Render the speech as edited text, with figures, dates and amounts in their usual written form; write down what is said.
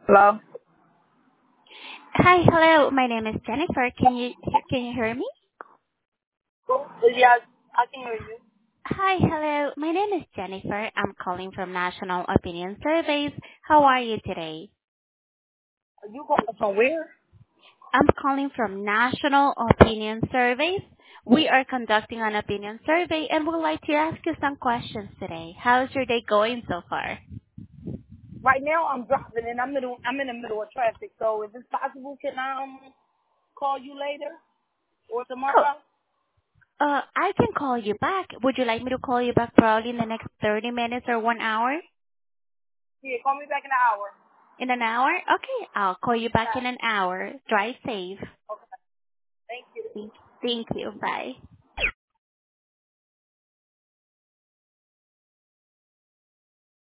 Hello? Hi. Hello. My name is Jennifer. Can you hear me? Yeah, I can hear you. Hi. Hello. My name is Jennifer. I'm calling from National Opinion Surveys. How are you today? Are you calling from where? I'm calling from National Opinion Surveys. We are conducting an opinion survey and would like to ask you some questions today. How's your day going so far? Right now I'm driving and I'm in the middle of traffic. So if it's possible, can I call you later or Oh, tomorrow? I can call you back. Would you like me to call you back probably in the next 30 minutes or 1 hour? Yeah, call me back in an hour. In an hour? Okay, I'll call you back Yeah. in an hour. Drive safe. Okay. Thank you. Thank you. Bye.